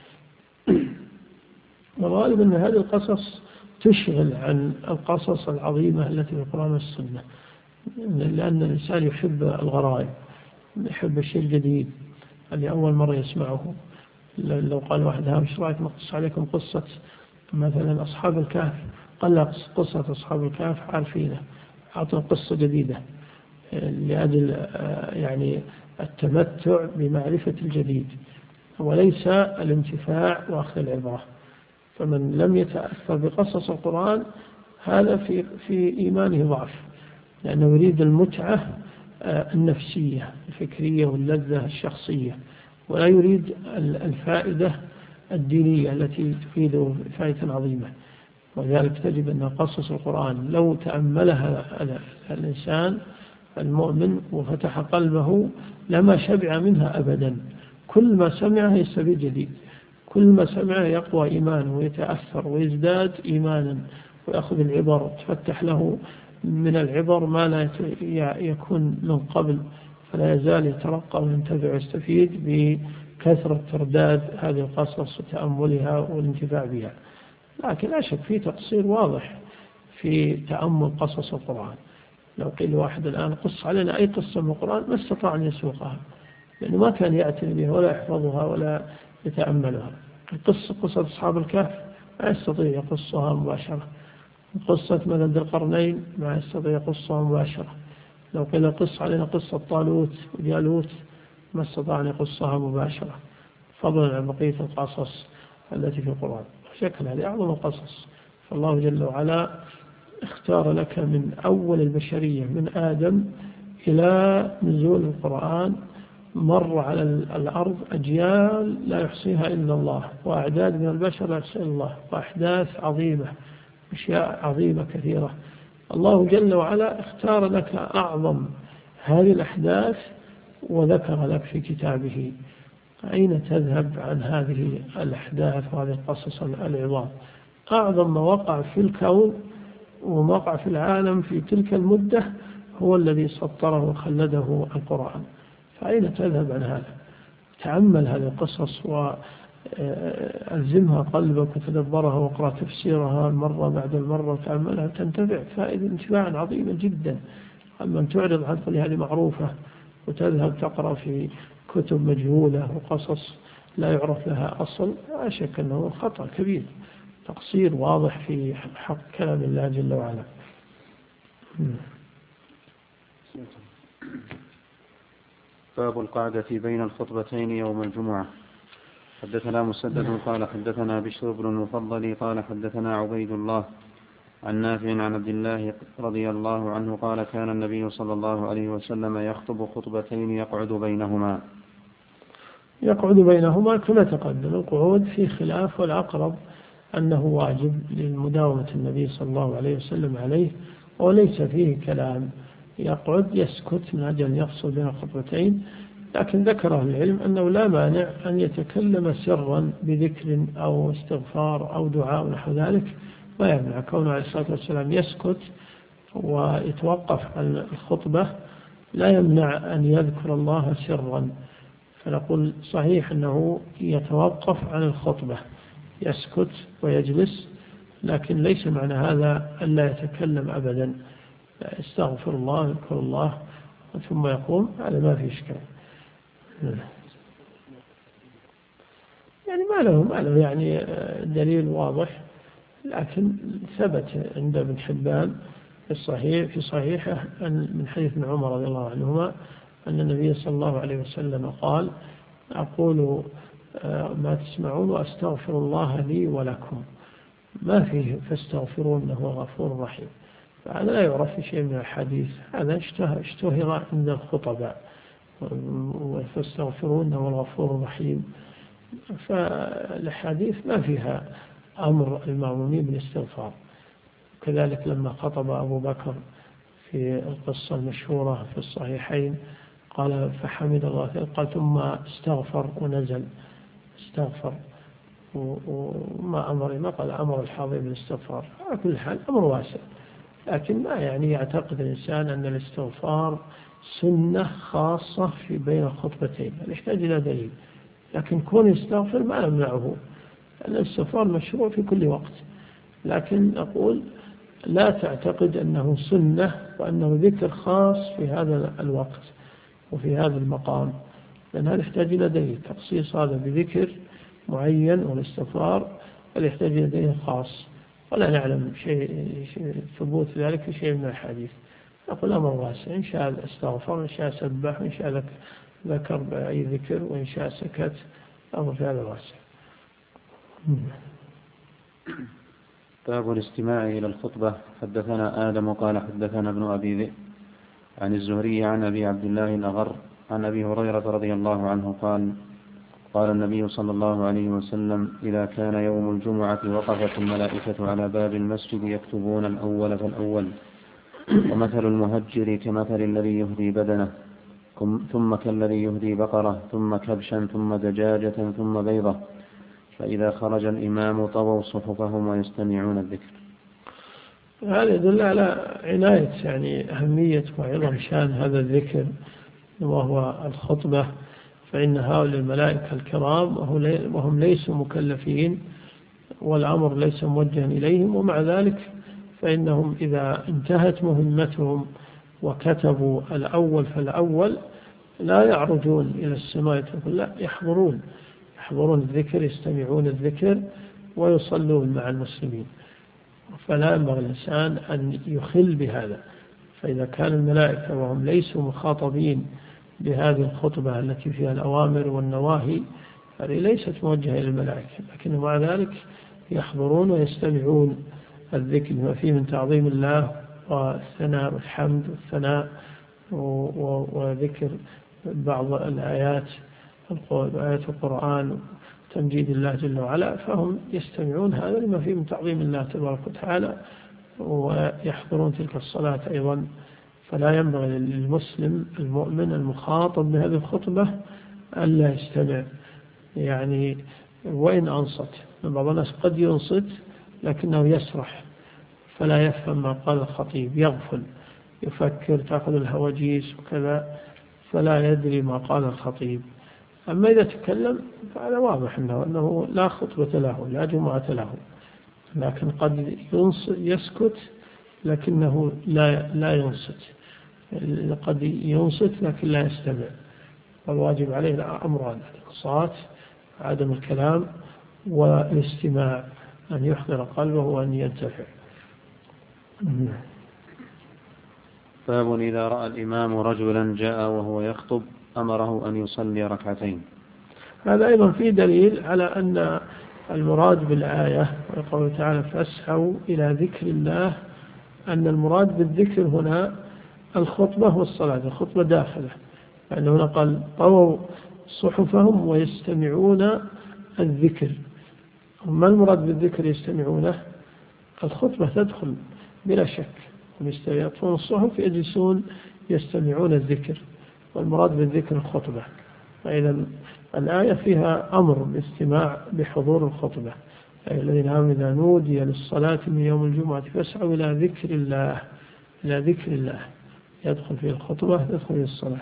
والغالب أن هذه القصص تشغل عن القصص العظيمة التي في القرآن والسنة، لأن الإنسان يحب الغرائب، يحب الشيء الجديد اللي أول مرة يسمعه. لو قال واحد ها مش رأيك نقص عليكم قصة مثلا أصحاب الكهف، قال لا قصة أصحاب الكهف عارفينه، أعطنا قصة جديدة لأجل يعني التمتع بمعرفة الجديد وليس الانتفاع وأخذ العبرة. فمن لم يتأثر بقصص القرآن هذا في في إيمانه ضعف، لأنه يريد المتعة النفسية الفكرية واللذة الشخصية، ولا يريد الفائدة الدينية التي تفيده فائدة عظيمة. وذلك تجد أن قصص القرآن لو تأملها الإنسان المؤمن وفتح قلبه لما شبع منها أبدا. كل ما سمعه يستفيد جديد، كل ما سمعه يقوى إيمانه ويتأثر ويزداد إيمانا ويأخذ العبر، تفتح له من العبر ما لا يكون من قبل، فلا يزال يترقى وينتفع ويستفيد بكثرة ترداد هذه القصص وتأملها والانتفاع بها. لكن لا شك في تقصير واضح في تأمل قصص القرآن. لو قيل واحد الآن قص علينا أي قصة من القرآن ما استطاع أن يسوقها، لأنه ما كان يعتني بها ولا يحفظها ولا يتأملها. قصة قصة أصحاب الكهف ما يستطيع يقصها مباشرة. قصة مثلا ذي القرنين ما يستطيع يقصها مباشرة. لو قيل قص علينا قصة طالوت وجالوت ما استطاع أن يقصها مباشرة، فضلا عن بقية القصص التي في القرآن. شكل هذه أعظم القصص. فالله جل وعلا اختار لك من أول البشرية من آدم إلى نزول القرآن مر على الأرض أجيال لا يحصيها إلا الله، وأعداد من البشر لا يحصيها إلا الله، وأحداث عظيمة، أشياء عظيمة كثيرة. الله جل وعلا اختار لك أعظم هذه الأحداث وذكر لك في كتابه. أين تذهب عن هذه الأحداث وهذه القصص العظام؟ أعظم ما وقع في الكون وما وقع في العالم في تلك المدة هو الذي سطره وخلده القرآن. فأين تذهب عن هذا؟ تأمل هذه القصص وألزمها قلبك وتدبرها واقرأ تفسيرها مرة بعد المرة وتأملها تنتفع فائدة انتفاعا عظيما جدا. أما أن تعرض عن كل هذه معروفة وتذهب تقرأ في كتب مجهولة وقصص لا يعرف لها أصل، لا شك أنه خطأ كبير، تقصير واضح في حق كلام الله جل وعلا. باب القعدة بين الخطبتين يوم الجمعة. حدثنا مسدد قال حدثنا بشر بن المفضل قال حدثنا عبيد الله عن نافع عن عبد الله رضي الله عنه قال كان النبي صلى الله عليه وسلم يخطب خطبتين يقعد بينهما. يقعد بينهما كما تقدم. القعود في خلاف، والأقرب أنه واجب للمداومة النبي صلى الله عليه وسلم عليه، وليس فيه كلام. يقعد يسكت من أجل أن يفصل بين الخطبتين. لكن ذكر العلم أنه لا مانع أن يتكلم سرا بذكر أو استغفار أو دعاء ونحو ذلك، ما يمنع. كونه عليه الصلاة والسلام يسكت ويتوقف عن الخطبة لا يمنع أن يذكر الله سرا. فنقول صحيح أنه يتوقف عن الخطبة، يسكت ويجلس، لكن ليس معنى هذا أن لا يتكلم أبدا. استغفر الله يذكر الله ثم يقوم، هذا ما في إشكال. يعني ما له ما له يعني دليل واضح، لكن ثبت عند ابن حبان في الصحيح في صحيحه أن من حديث ابن عمر رضي الله عنهما أن النبي صلى الله عليه وسلم قال أقول ما تسمعون وأستغفر الله لي ولكم، ما فيه فاستغفرون إنه غفور رحيم. فهذا لا يعرف في شيء من الحديث، هذا اشتهر عند الخطباء، فاستغفرون إنه الغفور الرحيم. فالحديث ما فيها أمر المأمومين بالاستغفار. كذلك لما خطب أبو بكر في القصة المشهورة في الصحيحين قال فحمد الله قال ثم استغفر ونزل استغفر، وما أمر ما قال أمر الحاضر بالاستغفار. على كل حال أمر واسع، لكن ما يعني يعتقد الإنسان أن الاستغفار سنة خاصة في بين الخطبتين، يحتاج إلى دليل. لكن كون يستغفر ما نمنعه، لأن الاستغفار مشروع في كل وقت، لكن أقول لا تعتقد أنه سنة وأنه ذكر خاص في هذا الوقت وفي هذا المقام، لأن هذا يحتاج إلى دليل. تخصيص هذا بذكر معين والاستغفار هذا يحتاج إلى دليل خاص، ولا نعلم شيء ثبوت ذلك في شيء من الحديث. نقول أمر واسع، إن شاء استغفر وإن شاء سبح وإن شاء ذكر بأي ذكر وإن شاء سكت، أمر في هذا واسع. باب الاستماع إلى الخطبة. حدثنا آدم قال حدثنا ابن أبي ذئب عن الزهري عن أبي عبد الله الأغر عن أبي هريرة رضي الله عنه قال قال النبي صلى الله عليه وسلم إذا كان يوم الجمعة وقفت الملائكة على باب المسجد يكتبون الأول فالأول، ومثل المهجر كمثل الذي يهدي بدنه ثم كالذي يهدي بقرة ثم كبشا ثم دجاجة ثم بيضة، فإذا خرج الإمام طووا صحفهم ويستمعون الذكر. هذا يدل على عناية يعني أهمية وعظم شان هذا الذكر وهو الخطبة، فإن هؤلاء الملائكة الكرام وهم ليسوا مكلفين والأمر ليس موجها إليهم، ومع ذلك فإنهم إذا انتهت مهمتهم وكتبوا الأول فالأول لا يعرجون إلى السماء، لا يحضرون يحضرون الذكر، يستمعون الذكر ويصلون مع المسلمين. فلا ينبغي الإنسان أن يخل بهذا. فإذا كان الملائكة وهم ليسوا مخاطبين بهذه الخطبة التي فيها الأوامر والنواهي، هذه ليست موجهة إلى الملائكة، لكن مع ذلك يحضرون ويستمعون الذكر ما فيه من تعظيم الله والثناء والحمد والثناء وذكر بعض الآيات آيات القرآن تمجيد الله جل وعلا، فهم يستمعون هذا لما فيه من تعظيم الله تبارك وتعالى ويحضرون تلك الصلاة أيضا. فلا ينبغي للمسلم المؤمن المخاطب بهذه الخطبة ألا يستمع، يعني وإن أنصت. بعض الناس قد ينصت لكنه يسرح فلا يفهم ما قال الخطيب، يغفل يفكر، تأخذ الهواجيس وكذا، فلا يدري ما قال الخطيب. أما إذا تكلم فهذا واضح أنه, أنه لا خطبة له لا جمعة له، لكن قد يسكت لكنه لا لا ينصت، قد ينصت لكن لا يستمع. والواجب عليه أمران: الإنصات عدم الكلام، والاستماع أن يحضر قلبه وأن ينتفع. باب إذا رأى الإمام رجلا جاء وهو يخطب أمره أن يصلي ركعتين. هذا أيضا فيه دليل على أن المراد بالآية وقوله تعالى فاسعوا إلى ذكر الله، أن المراد بالذكر هنا الخطبة والصلاة. الخطبة داخلة، لأنه هنا قال طووا صحفهم ويستمعون الذكر. ما المراد بالذكر يستمعونه؟ الخطبة تدخل بلا شك، يطون الصحف يجلسون يستمعون الذكر، والمراد بالذكر الخطبة. فإذا الآية فيها أمر باستماع بحضور الخطبة، أي الذين آمنوا إذا نودي للصلاة من يوم الجمعة فاسعوا إلى ذكر الله، إلى ذكر الله يدخل فيه الخطبة يدخل فيه الصلاة.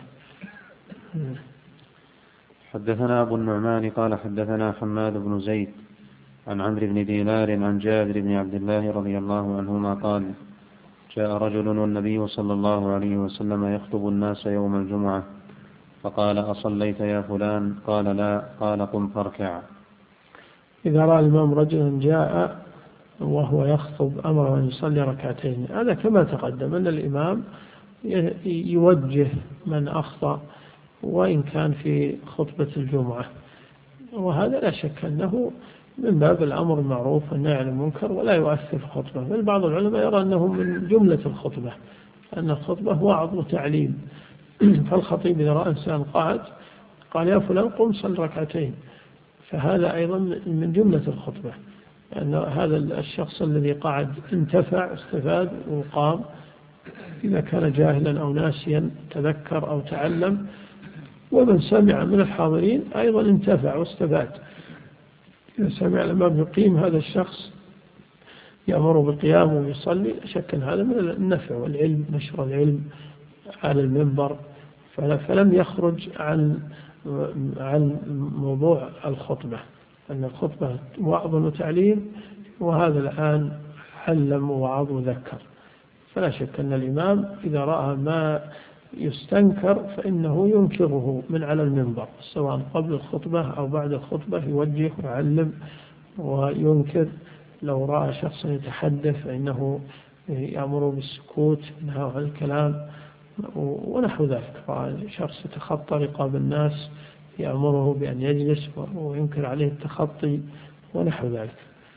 حدثنا أبو النعمان قال حدثنا حماد بن زيد عن عمرو بن دينار عن جابر بن عبد الله رضي الله عنهما قال جاء رجل والنبي صلى الله عليه وسلم يخطب الناس يوم الجمعة فقال أصليت يا فلان؟ قال لا. قال قم فاركع. إذا رأى الإمام رجلا جاء وهو يخطب أمره أن يصلي ركعتين، هذا كما تقدم أن الإمام يوجه من أخطأ وإن كان في خطبة الجمعة، وهذا لا شك أنه من باب الأمر المعروف والنهي عن المنكر ولا يؤثر في الخطبة. بل بعض العلماء يرى أنه من جملة الخطبة، أن الخطبة وعظ وتعليم. فالخطيب إذا رأى إنسان قاعد قال يا فلان قم صل ركعتين، فهذا أيضا من جملة الخطبة، لأن هذا الشخص الذي قاعد انتفع استفاد وقام. إذا كان جاهلا أو ناسيا تذكر أو تعلم، ومن سمع من الحاضرين أيضا انتفع واستفاد. إذا سمع الإمام يقيم هذا الشخص يأمر بالقيام ويصلي، شك هذا من النفع والعلم، نشر العلم على المنبر، فلم يخرج عن عن موضوع الخطبة، أن الخطبة وعظ وتعليم، وهذا الآن علم ووعظ وذكر. فلا شك أن الإمام إذا رأى ما يستنكر فإنه ينكره من على المنبر، سواء قبل الخطبة أو بعد الخطبة، يوجه ويعلم وينكر. لو رأى شخصا يتحدث فإنه يأمر بالسكوت ينهى عن الكلام ونحو ذلك. رأى شخص يتخطى رقاب الناس يأمره بأن يجلس وينكر عليه التخطي ونحو ذلك.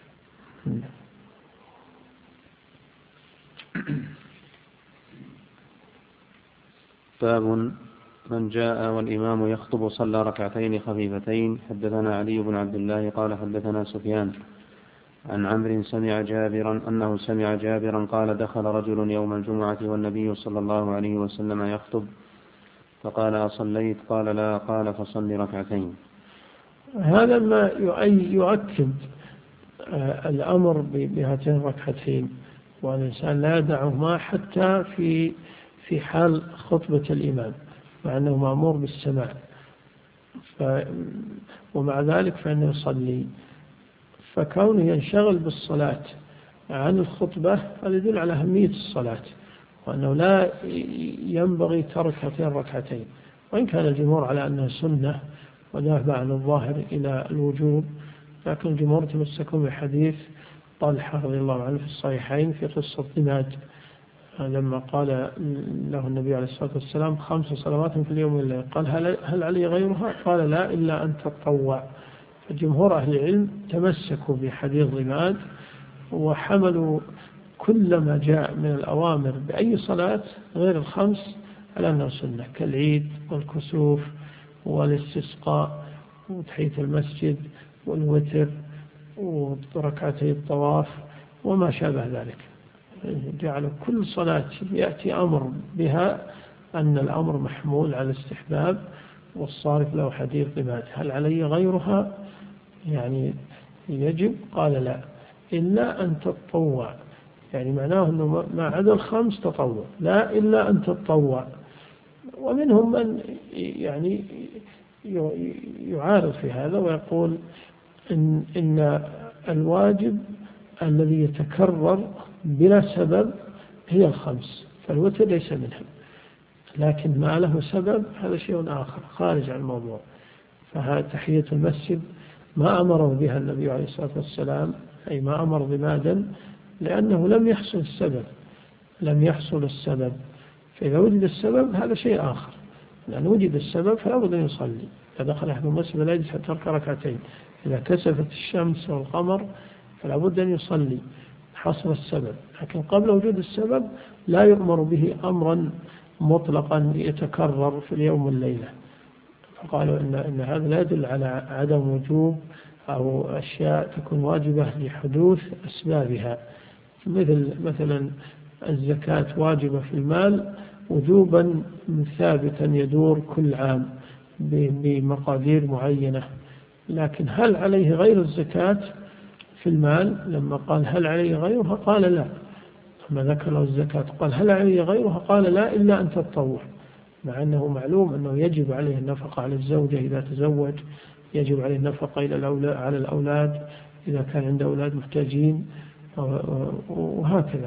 باب من جاء والإمام يخطب صلى ركعتين خفيفتين. حدثنا علي بن عبد الله قال حدثنا سفيان عن عمرو سمع جابرا أنه سمع جابرا قال دخل رجل يوم الجمعة والنبي صلى الله عليه وسلم يخطب فقال أصليت؟ قال لا. قال فصل ركعتين. هذا ما يؤكد الأمر بهاتين الركعتين، والإنسان لا يدعهما حتى في في حال خطبة الإمام، مع أنه مأمور بالسماع، ف ومع ذلك فإنه يصلي. فكونه ينشغل بالصلاة عن الخطبة هذا يدل على أهمية الصلاة، وأنه لا ينبغي ترك هاتين الركعتين، وإن كان الجمهور على أنها سنة وذهب عن الظاهر إلى الوجوب، لكن الجمهور تمسكوا بحديث طلحة رضي الله عنه في الصحيحين في قصة ضماد، لما قال له النبي عليه الصلاة والسلام خمس صلوات في اليوم والليل، قال هل, هل علي غيرها؟ قال لا إلا أن تطوع. فجمهور أهل العلم تمسكوا بحديث ضماد وحملوا كل ما جاء من الأوامر بأي صلاة غير الخمس على أنه سنة، كالعيد والكسوف والاستسقاء وتحية المسجد والوتر وركعتي الطواف وما شابه ذلك. جعلوا كل صلاة يأتي أمر بها أن الأمر محمول على الاستحباب، والصارف له حديث ضماد هل علي غيرها يعني يجب؟ قال لا إلا أن تتطوع، يعني معناه أنه ما عدا الخمس تطوع، لا إلا أن تتطوع. ومنهم من يعني يعارض في هذا ويقول إن, إن الواجب الذي يتكرر بلا سبب هي الخمس، فالوتر ليس منهم، لكن ما له سبب هذا شيء آخر خارج عن الموضوع. فهذا تحية المسجد ما أمره بها النبي عليه الصلاة والسلام، أي ما أمر ضمادا، لأنه لم يحصل السبب لم يحصل السبب فإذا وجد السبب هذا شيء آخر، لأن وجد السبب فلا بد أن يصلي. إذا دخل أحد المسجد لا يجلس حتى يركع ركعتين، إذا كسفت الشمس والقمر فلا بد أن يصلي حصل السبب، لكن قبل وجود السبب لا يؤمر به أمرا مطلقا يتكرر في اليوم والليلة. فقالوا إن, إن هذا لا يدل على عدم وجوب أو أشياء تكون واجبة لحدوث أسبابها، مثل مثلا الزكاة واجبة في المال وجوبا ثابتا يدور كل عام بمقادير معينة، لكن هل عليه غير الزكاة في المال؟ لما قال هل عليه غيرها قال لا، لما ذكر الزكاة قال هل عليه غيرها قال لا إلا أن تتطوع، مع أنه معلوم أنه يجب عليه النفقة على الزوجة إذا تزوج، يجب عليه النفقة على الأولاد إذا كان عنده أولاد محتاجين وهكذا.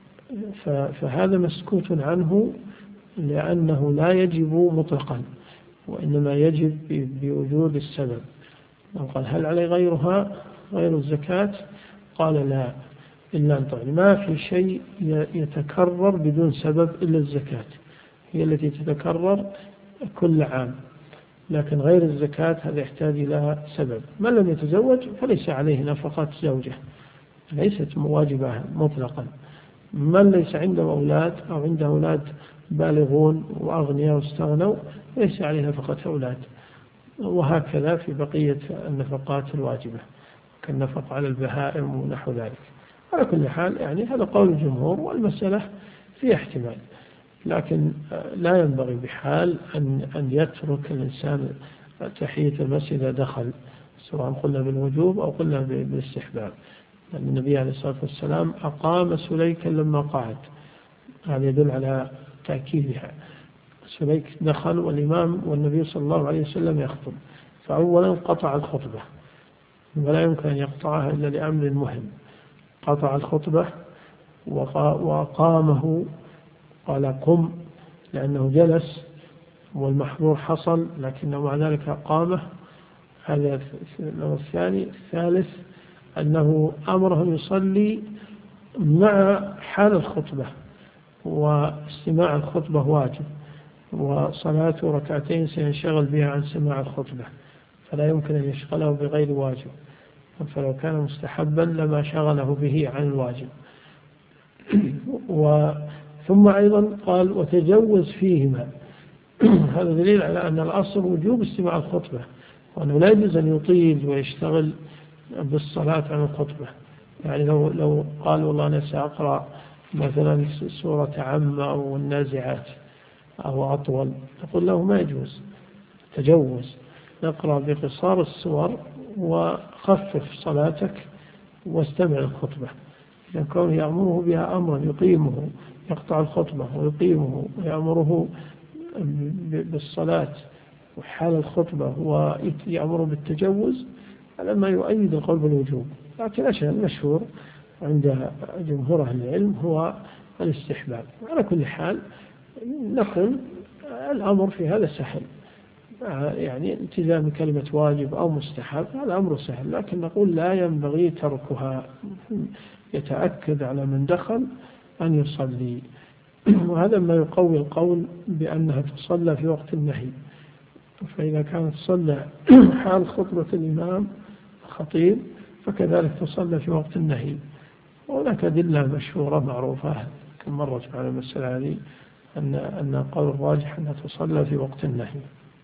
فهذا مسكوت عنه لأنه لا يجب مطلقا، وإنما يجب بوجود السبب. قال هل عليه غيرها غير الزكاة قال لا إلا أن طبعا ما في شيء يتكرر بدون سبب إلا الزكاة، هي التي تتكرر كل عام، لكن غير الزكاة هذا يحتاج إلى سبب. من لم يتزوج فليس عليه نفقة زوجة، ليست واجبة مطلقا. من ليس عنده أولاد أو عنده أولاد بالغون وأغنياء واستغنوا ليس عليه نفقة أولاد، وهكذا في بقية النفقات الواجبة كالنفقة على البهائم ونحو ذلك. على كل حال يعني هذا قول الجمهور، والمسألة في احتمال، لكن لا ينبغي بحال أن أن يترك الإنسان تحية المسجد إذا دخل، سواء قلنا بالوجوب أو قلنا بالاستحباب. النبي عليه الصلاة والسلام أقام سليكا لما قعد، هذا يدل على تأكيدها. سليك دخل والإمام والنبي صلى الله عليه وسلم يخطب، فأولا قطع الخطبة ولا يمكن أن يقطعها إلا لأمر مهم، قطع الخطبة وقامه قال قم لأنه جلس والمحظور حصل لكنه مع ذلك قامه. هذا الثاني. الثالث أنه أمره أن يصلي مع حال الخطبة، واستماع الخطبة واجب، وصلاة ركعتين سينشغل بها عن سماع الخطبة، فلا يمكن أن يشغله بغير واجب، فلو كان مستحبا لما شغله به عن الواجب. ثم أيضا قال وتجوز فيهما، هذا دليل على أن الأصل وجوب استماع الخطبة، وأنه لا يجوز أن يطيل ويشتغل بالصلاة عن الخطبة. يعني لو لو قال والله أنا سأقرأ مثلا سورة عامة أو النازعات أو أطول، تقول له ما يجوز، تجوز، نقرأ بقصار السور وخفف صلاتك واستمع الخطبة. إذا كونه يأمره بها أمرا يقيمه، يقطع الخطبة ويقيمه ويأمره بالصلاة وحال الخطبة ويأمره بالتجوز، هذا ما يؤيد القول بالوجوب. لكن أشهر المشهور عند جمهور أهل العلم هو الاستحباب. على كل حال نقول الأمر في هذا سهل، يعني التزام كلمة واجب أو مستحب هذا أمر سهل، لكن نقول لا ينبغي تركها، يتأكد على من دخل أن يصلي. وهذا ما يقوي القول بأنها تصلى في وقت النهي. فإذا كانت تصلى حال خطبة الإمام الخطيب فكذلك تصلى في وقت النهي. وهناك أدلة مشهورة معروفة كم مرت على المسألة هذه أن أن قول الراجح أنها تصلى في وقت النهي.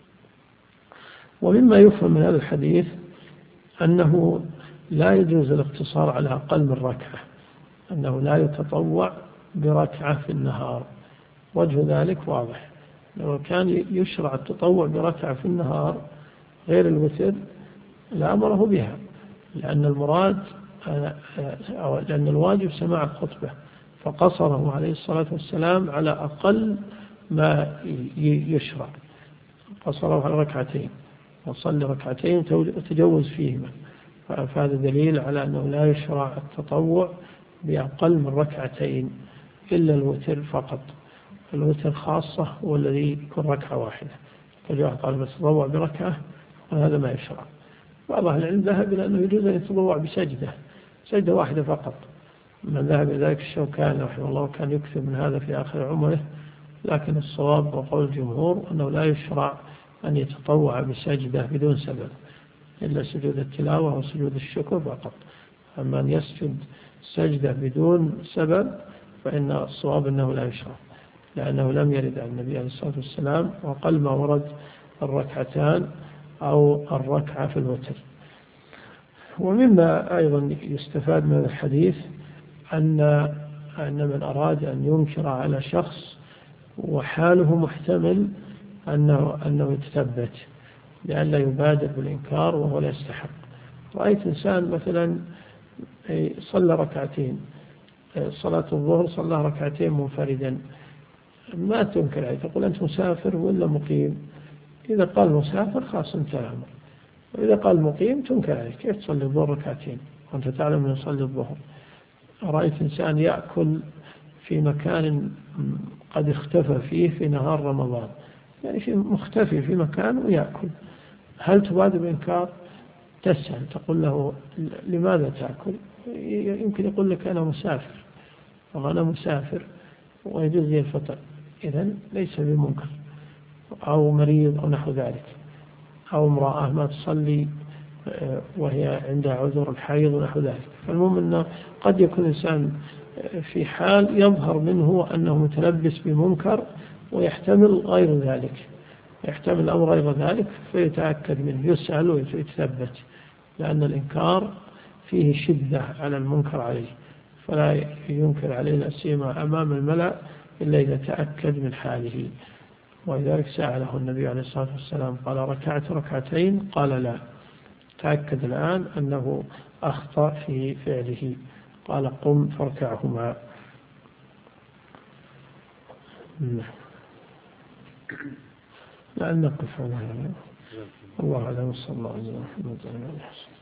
ومما يفهم من هذا الحديث أنه لا يجوز الاقتصار على أقل من ركعة، أنه لا يتطوع بركعة في النهار. وجه ذلك واضح، لو كان يشرع التطوع بركعة في النهار غير الوتر لأمره بها، لأن المراد أو لأن الواجب سماع الخطبة، فقصره عليه الصلاة والسلام على أقل ما يشرع، قصره على ركعتين وصلي ركعتين وتجوز فيهما. فهذا دليل على أنه لا يشرع التطوع بأقل من ركعتين إلا الوتر فقط. الوتر خاصة هو الذي يكون ركعة واحدة، فجاء قال بتطوع بركعة وهذا ما يشرع. بعض أهل العلم ذهب إلى أنه يجوز أن يتطوع بسجدة، سجدة واحدة فقط. من ذهب إلى ذلك الشوكاني رحمه الله كان يكثر من هذا في آخر عمره، لكن الصواب وقول الجمهور أنه لا يشرع أن يتطوع بسجدة بدون سبب إلا سجود التلاوة وسجود الشكر فقط. أما أن يسجد سجدة بدون سبب فإن الصواب أنه لا يشرع، لأنه لم يرد عن النبي عليه الصلاة والسلام، وقل ما ورد الركعتان أو الركعة في الوتر. ومما أيضا يستفاد من الحديث أن أن من أراد أن ينكر على شخص وحاله محتمل أنه أنه يتثبت لئلا يبادر بالإنكار وهو لا يستحق. رأيت إنسان مثلا صلى ركعتين، صلاة الظهر صلى ركعتين منفردا، ما تنكر عليه، تقول أنت مسافر ولا مقيم؟ إذا قال مسافر خاص انتهى الأمر، وإذا قال مقيم تنكر عليه، كيف تصلي الظهر ركعتين وأنت تعلم أن يصلي الظهر؟ رأيت إنسان يأكل في مكان قد اختفى فيه في نهار رمضان، يعني في مختفي في مكان ويأكل، هل تبادر بإنكار؟ تسأل تقول له لماذا تأكل؟ يمكن يقول لك أنا مسافر وأنا مسافر ويجوز لي الفطر، إذن ليس بمنكر. أو مريض أو نحو ذلك، أو امرأة ما تصلي وهي عندها عذر الحيض ونحو ذلك. فالمهم أنه قد يكون إنسان في حال يظهر منه أنه متلبس بمنكر ويحتمل غير ذلك، يحتمل الأمر غير ذلك فيتأكد منه، يسأل ويتثبت، لأن الإنكار فيه شدة على المنكر عليه، فلا ينكر عليه لا سيما أمام الملأ إلا إذا تأكد من حاله. ولذلك سأله النبي عليه الصلاة والسلام قال ركعت ركعتين؟ قال لا. تأكد الآن أنه أخطأ في فعله، قال قم فاركعهما. لأن نقف على هذا. الله أعلم. صلى الله عليه وسلم.